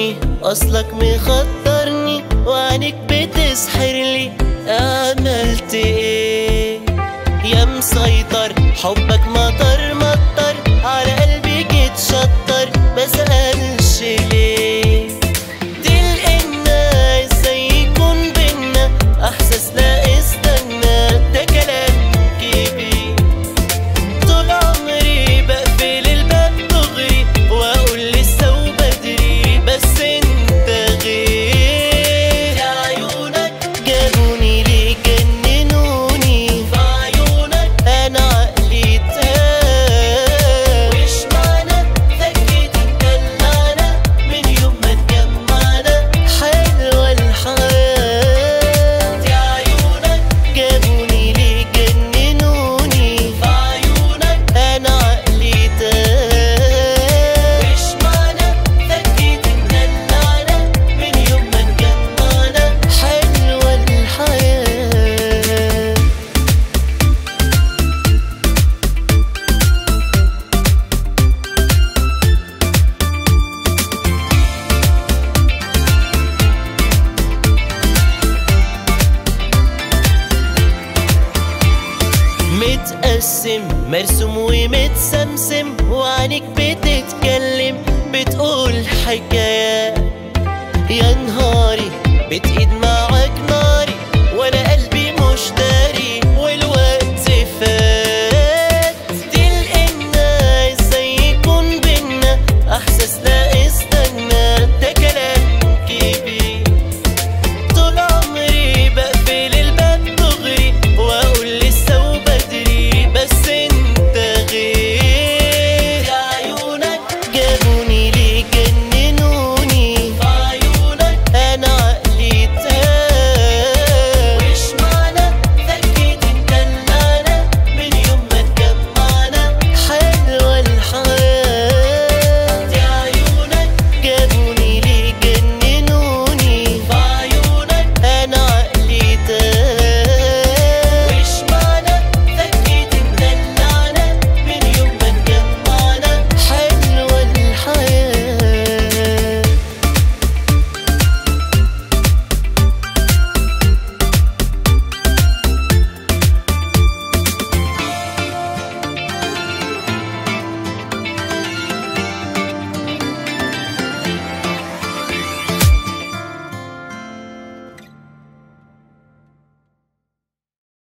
خسرني، اصلك مخطرني وعينك بتسحرلي. عملت ايه يا مسيطر؟ حبك مطر مطر على قلبي، جيت شطر بسألش ليه. تلقى الناس ازاي يكون بينا احساس؟ لا استنى، ده كلام كبير. طول عمري بقفل الباب دغري واقول لسه وبدري، بس انت غير. يا عيونك جابوني ليه، جننوني في عيونك، انا عقلي تاه. وش معنى فكيت اتدلعنا من يوم ما اتجمعنا؟ حلوة الحياة. يا عيونك جابوني ليه، جننوني في عيونك، انا عقلي تاه. وش معنى فكيت اتدلعنا من يوم ما اتجمعنا؟ حلوة الحياة. متقسم مرسوم ومتسمسم، وعينك بتتكلم بتقول حكايات. يا نهاري بتقيد معاك ناري، وانا قلبي مشتاق